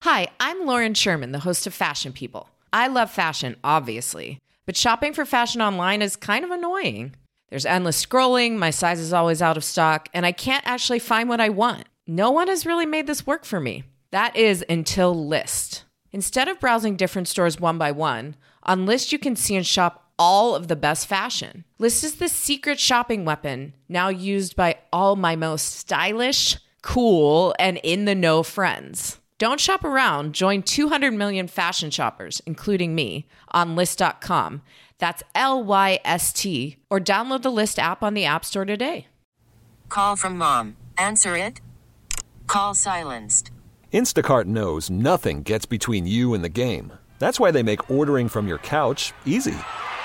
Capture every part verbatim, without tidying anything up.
Hi, I'm Lauren Sherman, the host of Fashion People. I love fashion, obviously, but shopping for fashion online is kind of annoying. There's endless scrolling, my size is always out of stock, and I can't actually find what I want. No one has really made this work for me. That is until Lyst. Instead of browsing different stores one by one, on Lyst you can see and shop all of the best fashion. Lyst is the secret shopping weapon, now used by all my most stylish, cool, and in-the-know friends. Don't shop around. Join two hundred million fashion shoppers, including me, on Lyst dot com. That's L Y S T. Or download the Lyst app on the App Store today. Call from mom. Answer it. Call silenced. Instacart knows nothing gets between you and the game. That's why they make ordering from your couch easy.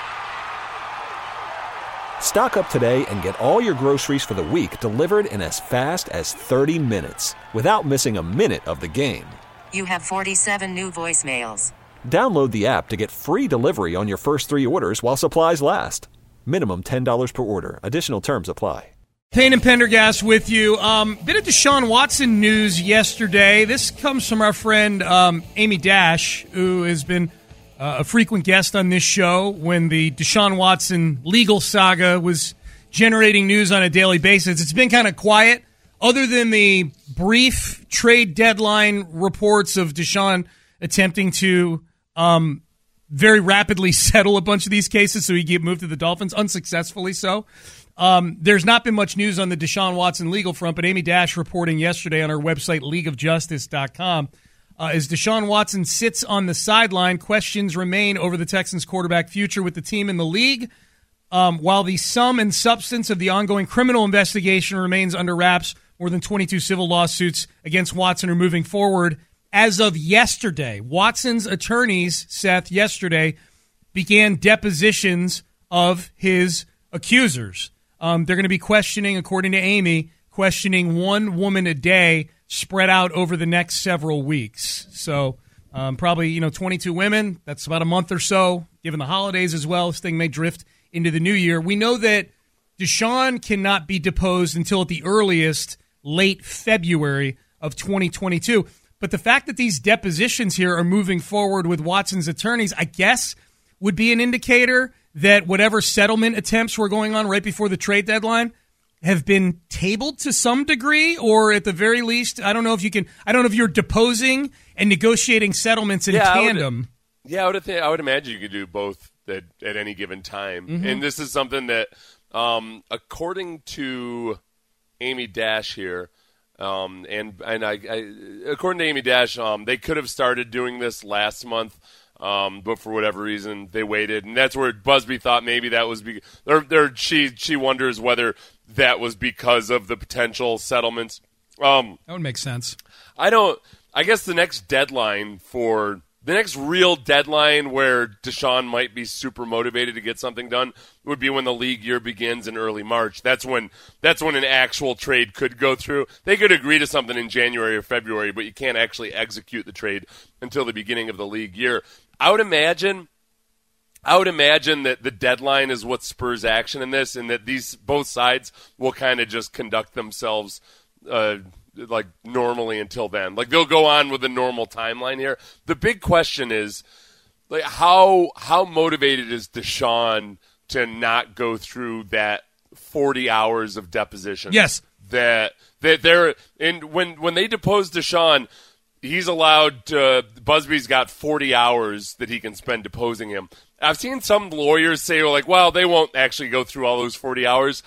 Stock up today and get all your groceries for the week delivered in as fast as thirty minutes without missing a minute of the game. You have forty-seven new voicemails. Download the app to get free delivery on your first three orders while supplies last. Minimum ten dollars per order. Additional terms apply. Payne and Pendergast with you. Um, bit of Deshaun Watson news yesterday. This comes from our friend um, Amy Dash, who has been Uh, a frequent guest on this show when the Deshaun Watson legal saga was generating news on a daily basis. It's been kind of quiet, other than the brief trade deadline reports of Deshaun attempting to um, very rapidly settle a bunch of these cases so he get moved to the Dolphins, unsuccessfully so. Um, there's not been much news on the Deshaun Watson legal front, but Amy Dash reporting yesterday on our website, league of justice dot com. Uh, as Deshaun Watson sits on the sideline, questions remain over the Texans' quarterback future with the team in the league. Um, while the sum and substance of the ongoing criminal investigation remains under wraps, more than twenty-two civil lawsuits against Watson are moving forward. As of yesterday, Watson's attorneys, Seth, yesterday, began depositions of his accusers. Um, they're going to be questioning, according to Amy, questioning one woman a day spread out over the next several weeks. So um, probably, you know, twenty-two women. That's about a month or so, given the holidays as well. This thing may drift into the new year. We know that Deshaun cannot be deposed until at the earliest late February of twenty twenty-two. But the fact that these depositions here are moving forward with Watson's attorneys, I guess, would be an indicator that whatever settlement attempts were going on right before the trade deadline have been tabled to some degree, or at the very least, I don't know if you can, I don't know if you're deposing and negotiating settlements in yeah, tandem. I would, yeah, I would, th- I would imagine you could do both at, at any given time. Mm-hmm. And this is something that, um, according to Amy Dash here, um, and and I, I, according to Amy Dash, um, they could have started doing this last month. Um, but for whatever reason, they waited, and that's where Busby thought maybe that was because, or, or she she wonders whether that was because of the potential settlements. Um, that would make sense. I don't. I guess the next deadline for the next real deadline where Deshaun might be super motivated to get something done would be when the league year begins in early March. That's when that's when an actual trade could go through. They could agree to something in January or February, but you can't actually execute the trade until the beginning of the league year. I would imagine, I would imagine that the deadline is what spurs action in this, and that these both sides will kind of just conduct themselves uh, like normally until then. Like they'll go on with a normal timeline here. The big question is, like, how how motivated is Deshaun to not go through that forty hours of deposition? Yes, that that they're and when when they depose Deshaun. He's allowed to, Busby's got forty hours that he can spend deposing him. I've seen some lawyers say, like, well, they won't actually go through all those forty hours.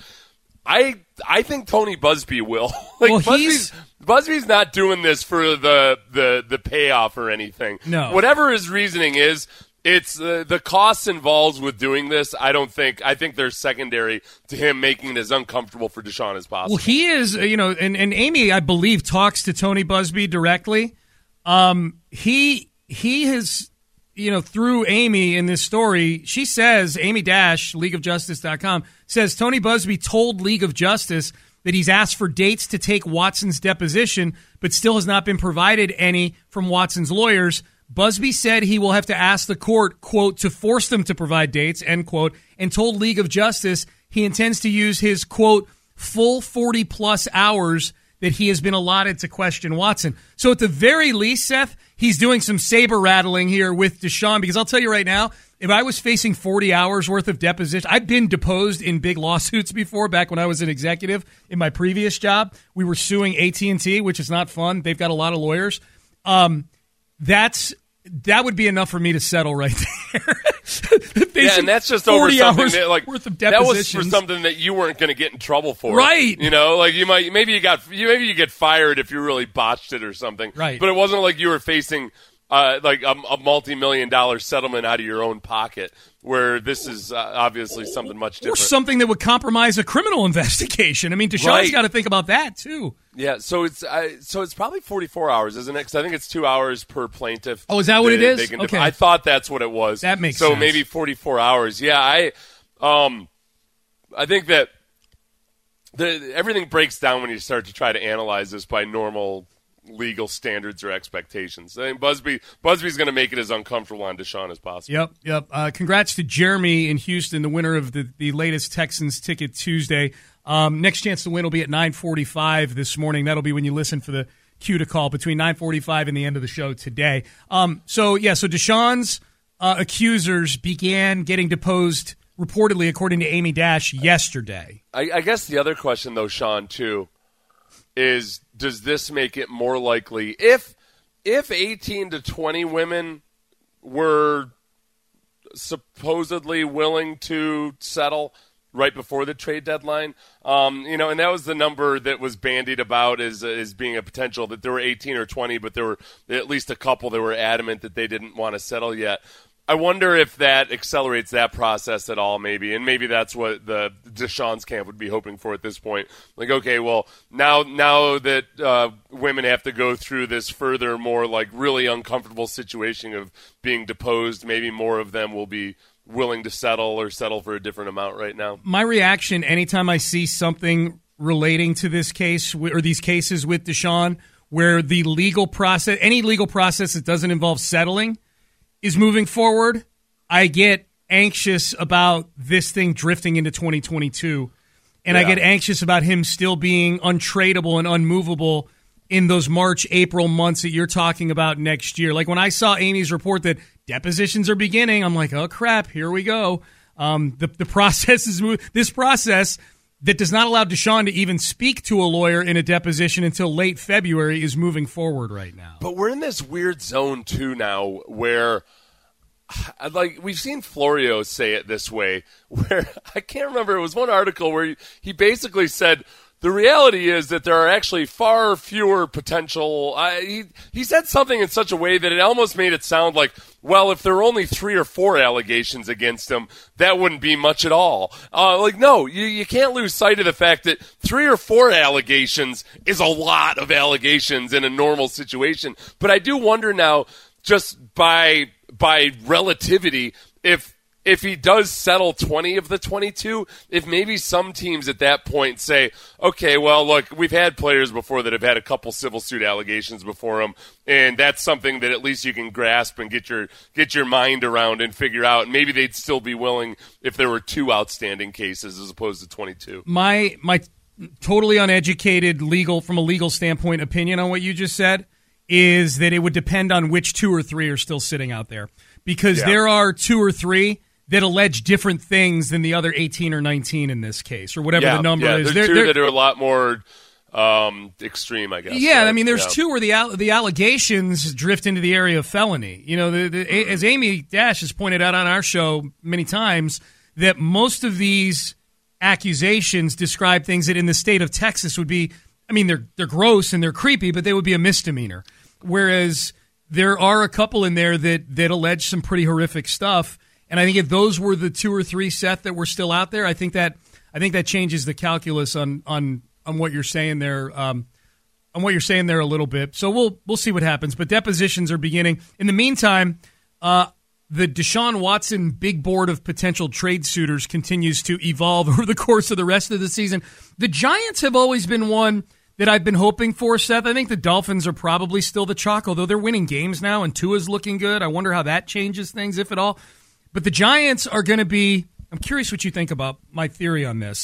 I I think Tony Busby will. like well, Busby's, Busby's not doing this for the, the, the payoff or anything. No. Whatever his reasoning is, it's uh, the costs involved with doing this. I don't think. I think they're secondary to him making it as uncomfortable for Deshaun as possible. Well, he is, you know, and, and Amy, I believe, talks to Tony Busby directly. Um, he he has, you know, through Amy in this story, she says, Amy Dash, league of justice dot com, says Tony Busby told League of Justice that he's asked for dates to take Watson's deposition, but still has not been provided any from Watson's lawyers. Busby said he will have to ask the court, quote, to force them to provide dates, end quote, and told League of Justice he intends to use his, quote, full forty-plus hours that he has been allotted to question Watson. So at the very least, Seth, he's doing some saber rattling here with Deshaun, because I'll tell you right now, if I was facing forty hours worth of deposition, I've been deposed in big lawsuits before, back when I was an executive in my previous job. We were suing A T and T, which is not fun. They've got a lot of lawyers. Um, that's that would be enough for me to settle right there. Yeah, and that's just over something that, like, worth of that was for something that you weren't going to get in trouble for, right? You know, like you might maybe you got maybe you get fired if you really botched it or something, right? But it wasn't like you were facing uh, like a, a multi-million dollar settlement out of your own pocket, where this is uh, obviously something much different, or something that would compromise a criminal investigation. I mean, Deshaun's right. got to think about that too. Yeah, so it's uh, so it's probably forty-four hours, isn't it? Because I think it's two hours per plaintiff. Oh, is that what they, it is? They can okay, def- I thought that's what it was. That makes so sense. So maybe forty-four hours. Yeah, I, um, I think that the everything breaks down when you start to try to analyze this by normal legal standards or expectations. I think Busby Busby's going to make it as uncomfortable on Deshaun as possible. Yep, yep. Uh, congrats to Jeremy in Houston, the winner of the, the latest Texans Ticket Tuesday. Um, next chance to win will be at nine forty-five this morning. That'll be when you listen for the cue to call between nine forty-five and the end of the show today. Um, so, yeah, so Deshaun's uh, accusers began getting deposed, reportedly, according to Amy Dash, yesterday. I, I guess the other question, though, Sean, too, is does this make it more likely if if eighteen to twenty women were supposedly willing to settle right before the trade deadline, um, you know, and that was the number that was bandied about as as being a potential, that there were eighteen or twenty, but there were at least a couple that were adamant that they didn't want to settle yet. I wonder if that accelerates that process at all, maybe, and maybe that's what the Deshaun's camp would be hoping for at this point. Like, okay, well, now now that uh, women have to go through this further, more like really uncomfortable situation of being deposed, maybe more of them will be willing to settle or settle for a different amount right now. My reaction anytime I see something relating to this case or these cases with Deshaun, where the legal process, any legal process that doesn't involve settling, is moving forward, I get anxious about this thing drifting into twenty twenty-two. And yeah. I get anxious about him still being untradeable and unmovable in those March, April months that you're talking about next year. Like when I saw Amy's report that depositions are beginning, I'm like, oh, crap, here we go. Um, the, the process is moving. This process that does not allow Deshaun to even speak to a lawyer in a deposition until late February is moving forward right now. But we're in this weird zone, too, now, where, like, we've seen Florio say it this way, where I can't remember, it was one article where he, he basically said, the reality is that there are actually far fewer potential. Uh, he he said something in such a way that it almost made it sound like, well, if there were only three or four allegations against him, that wouldn't be much at all. Uh, like, no, you, you can't lose sight of the fact that three or four allegations is a lot of allegations in a normal situation. But I do wonder now, just by by relativity, if if he does settle twenty of the twenty-two, if maybe some teams at that point say, okay, well, look, we've had players before that have had a couple civil suit allegations before them, and that's something that at least you can grasp and get your get your mind around and figure out. And maybe they'd still be willing if there were two outstanding cases as opposed to twenty-two. My my totally uneducated legal, from a legal standpoint, opinion on what you just said is that it would depend on which two or three are still sitting out there. Because yeah. there are two or three that allege different things than the other eighteen or nineteen in this case, or whatever yeah, the number yeah. is. There's they're, 2 they're, that are a lot more um, extreme, I guess. Yeah, right? I mean, there's yeah. two where the the allegations drift into the area of felony. You know, the, the, mm-hmm. as Amy Dash has pointed out on our show many times, that most of these accusations describe things that in the state of Texas would be, I mean, they're they're gross and they're creepy, but they would be a misdemeanor. Whereas there are a couple in there that, that allege some pretty horrific stuff. And I think if those were the two or three, Seth, that were still out there, I think that I think that changes the calculus on on, on what you're saying there, um, on what you're saying there a little bit. So we'll we'll see what happens. But depositions are beginning. In the meantime, uh, the Deshaun Watson big board of potential trade suitors continues to evolve over the course of the rest of the season. The Giants have always been one that I've been hoping for, Seth. I think the Dolphins are probably still the chalk, although they're winning games now and Tua's looking good. I wonder how that changes things, if at all. But the Giants are going to be – I'm curious what you think about my theory on this.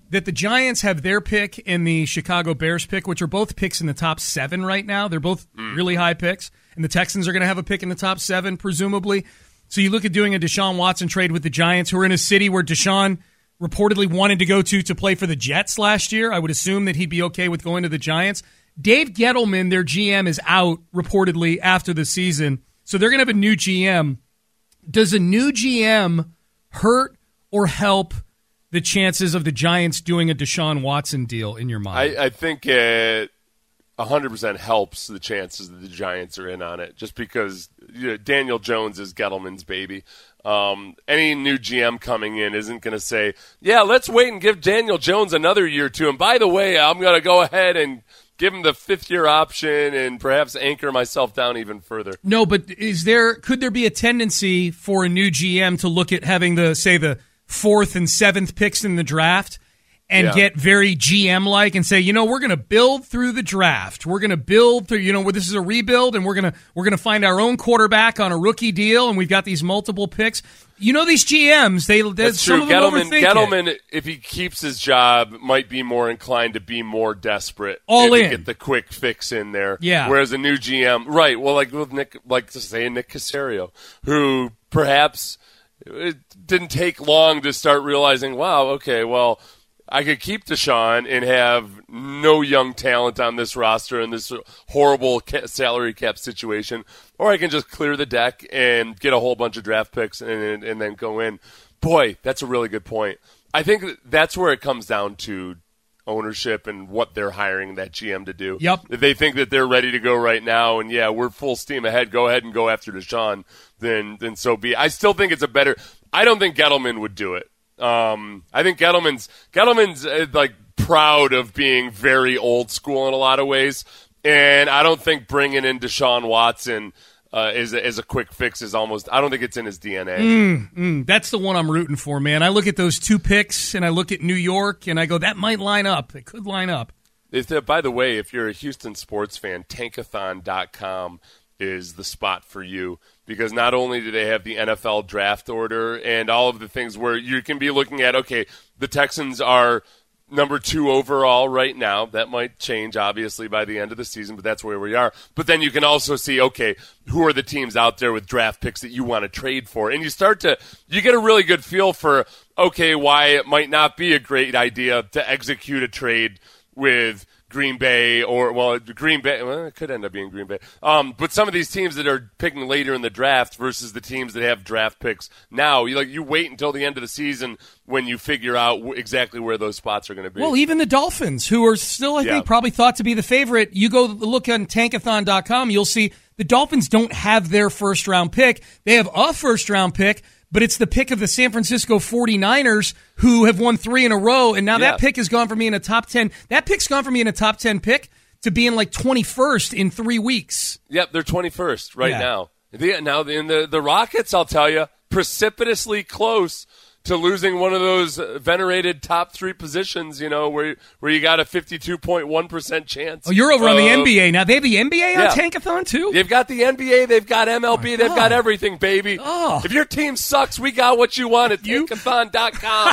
that the Giants have their pick and the Chicago Bears pick, which are both picks in the top seven right now. They're both mm. really high picks, and the Texans are going to have a pick in the top seven, presumably. So you look at doing a Deshaun Watson trade with the Giants, who are in a city where Deshaun reportedly wanted to go to to play for the Jets last year. I would assume that he'd be okay with going to the Giants. Dave Gettleman, their G M, is out reportedly after the season, so they're going to have a new G M. Does a new G M hurt or help the chances of the Giants doing a Deshaun Watson deal in your mind? I, I think it one hundred percent helps the chances that the Giants are in on it, just because you know, Daniel Jones is Gettleman's baby. Um, any new G M coming in isn't going to say, yeah, let's wait and give Daniel Jones another year or two. And by the way, I'm going to go ahead and give him the fifth-year option and perhaps anchor myself down even further. No, but is there could there be a tendency for a new G M to look at having the, say, the fourth and seventh picks in the draft and yeah. get very G M-like and say, you know, we're going to build through the draft. We're going to build through, you know, this is a rebuild, and we're going to we're going to find our own quarterback on a rookie deal, and we've got these multiple picks. You know, these G Ms, they that's some true. of them Gettleman, overthink Gettleman, it. if he keeps his job, might be more inclined to be more desperate. All if in. Get the quick fix in there. Yeah. Whereas a new G M, right? Well, like with Nick, like to say Nick Caserio, who perhaps it didn't take long to start realizing, wow, okay, well, I could keep Deshaun and have no young talent on this roster in this horrible salary cap situation, or I can just clear the deck and get a whole bunch of draft picks and, and then go in. Boy, that's a really good point. I think that's where it comes down to ownership and what they're hiring that G M to do. Yep. If they think that they're ready to go right now and, yeah, we're full steam ahead, go ahead and go after Deshaun, then, then so be it. I still think it's a better – I don't think Gettleman would do it. Um, I think Gettleman's Gettleman's uh, like proud of being very old school in a lot of ways, and I don't think bringing in Deshaun Watson uh, is is a quick fix is almost. I don't think it's in his D N A. Mm, mm, that's the one I'm rooting for, man. I look at those two picks, and I look at New York, and I go, that might line up. It could line up. If, uh, by the way, if you're a Houston sports fan, tankathon dot com is the spot for you, because not only do they have the N F L draft order and all of the things where you can be looking at, okay, the Texans are number two overall right now. That might change, obviously, by the end of the season, but that's where we are. But then you can also see, okay, who are the teams out there with draft picks that you want to trade for? And you start to – you get a really good feel for, okay, why it might not be a great idea to execute a trade with – Green Bay or, well, Green Bay, well, it could end up being Green Bay. Um, but some of these teams that are picking later in the draft versus the teams that have draft picks now, you like you wait until the end of the season when you figure out w- exactly where those spots are going to be. Well, even the Dolphins, who are still, I yeah. think, probably thought to be the favorite, you go look on tankathon dot com, you'll see the Dolphins don't have their first-round pick. They have a first-round pick, but it's the pick of the San Francisco forty-niners, who have won three in a row, and now yeah. that pick has gone from being a top ten. That pick's gone from being a top ten pick to being like twenty-first in three weeks. Yep, they're twenty-first right yeah. now. The, now, in the, the Rockets, I'll tell you, precipitously close to losing one of those venerated top three positions, you know, where where you got a fifty-two point one percent chance. Oh, you're over on the uh, N B A now. They have the N B A on yeah. Tankathon too? They've got the N B A, they've got M L B, oh they've got everything, baby. Oh. If your team sucks, we got what you want at tankathon dot com.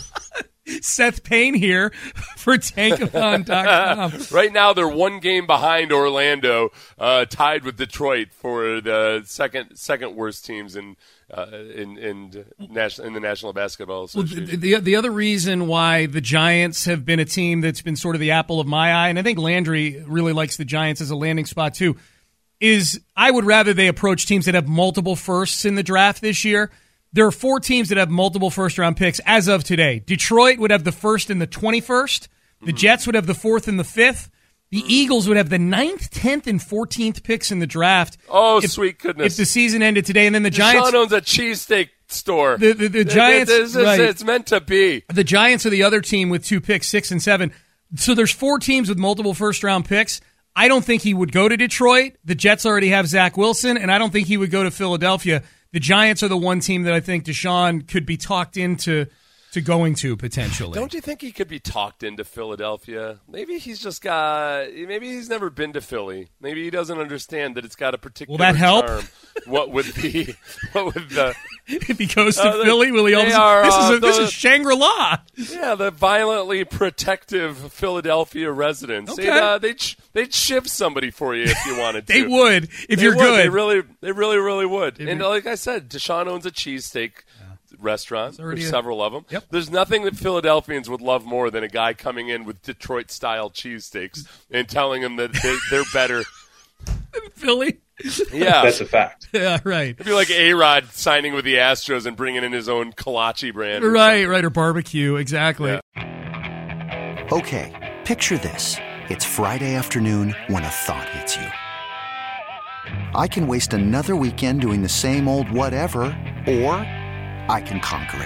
Seth Payne here for tankathon dot com. Right now, they're one game behind Orlando, uh, tied with Detroit for the second second worst teams in uh, in in, national, in the National Basketball Association. Well, the, the the other reason why the Giants have been a team that's been sort of the apple of my eye, and I think Landry really likes the Giants as a landing spot too, is I would rather they approach teams that have multiple firsts in the draft this year. There are four teams that have multiple first-round picks as of today. Detroit would have the first and the twenty-first. The mm-hmm. Jets would have the fourth and the fifth. The mm-hmm. Eagles would have the ninth, tenth, and fourteenth picks in the draft. Oh, if, sweet goodness. If the season ended today. And then the Giants... Sean owns a cheesesteak store. The, the, the Giants... It, it, it's, right. it's meant to be. The Giants are the other team with two picks, six and seven. So there's four teams with multiple first-round picks. I don't think he would go to Detroit. The Jets already have Zach Wilson, and I don't think he would go to Philadelphia. The Giants are the one team that I think Deshaun could be talked into to going to potentially. Don't you think he could be talked into Philadelphia? Maybe he's just got. Maybe he's never been to Philly. Maybe he doesn't understand that it's got a particular. Will that help? Charm. What would the? What would the? If he goes to uh, Philly, will he? All are, this is a, uh, this the, is Shangri-La. Yeah, the violently protective Philadelphia residents. Okay. They'd, uh, they'd, sh- they'd shift somebody for you if you wanted to. They would if They you're would. good. They really, they really, really would. If and you're- like I said, Deshaun owns a cheesesteak restaurant. already There's a- several of them. Yep. There's nothing that Philadelphians would love more than a guy coming in with Detroit-style cheesesteaks and telling them that they're, they're better. Philly. Yeah. That's a fact. Yeah, right. It'd be like A-Rod signing with the Astros and bringing in his own kolache brand. or Right, something. right, or barbecue, exactly. Yeah. Okay, picture this. It's Friday afternoon when a thought hits you. I can waste another weekend doing the same old whatever, or I can conquer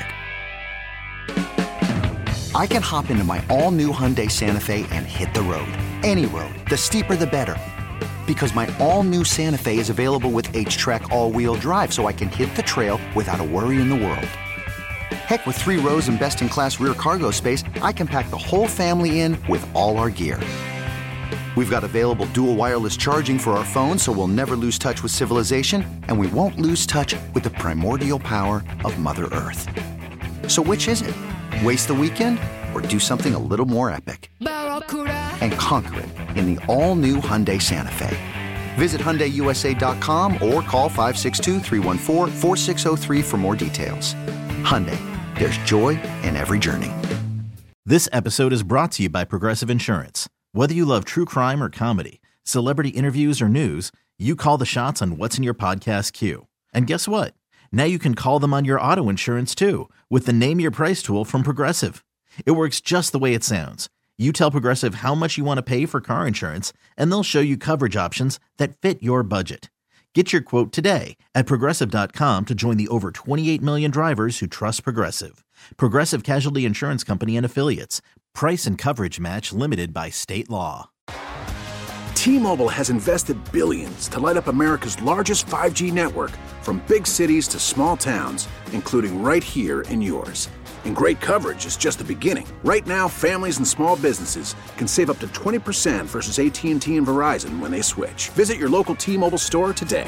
it. I can hop into my all-new Hyundai Santa Fe and hit the road. Any road. The steeper, the better. Because my all-new Santa Fe is available with H-Track all-wheel drive, so I can hit the trail without a worry in the world. Heck, with three rows and best-in-class rear cargo space, I can pack the whole family in with all our gear. We've got available dual wireless charging for our phones, so we'll never lose touch with civilization, and we won't lose touch with the primordial power of Mother Earth. So which is it? Waste the weekend or do something a little more epic? And conquer it in the all-new Hyundai Santa Fe. Visit Hyundai U S A dot com or call five six two, three one four, four six zero three for more details. Hyundai, there's joy in every journey. This episode is brought to you by Progressive Insurance. Whether you love true crime or comedy, celebrity interviews or news, you call the shots on what's in your podcast queue. And guess what? Now you can call them on your auto insurance too with the Name Your Price tool from Progressive. It works just the way it sounds. You tell Progressive how much you want to pay for car insurance, and they'll show you coverage options that fit your budget. Get your quote today at Progressive dot com to join the over twenty-eight million drivers who trust Progressive. Progressive Casualty Insurance Company and Affiliates. Price and coverage match limited by state law. T-Mobile has invested billions to light up America's largest five G network, from big cities to small towns, including right here in yours. And great coverage is just the beginning. Right now, families and small businesses can save up to twenty percent versus A T and T and Verizon when they switch. Visit your local T-Mobile store today.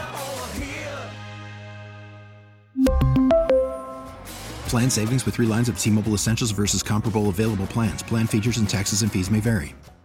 Plan savings with three lines of T-Mobile Essentials versus comparable available plans. Plan features and taxes and fees may vary.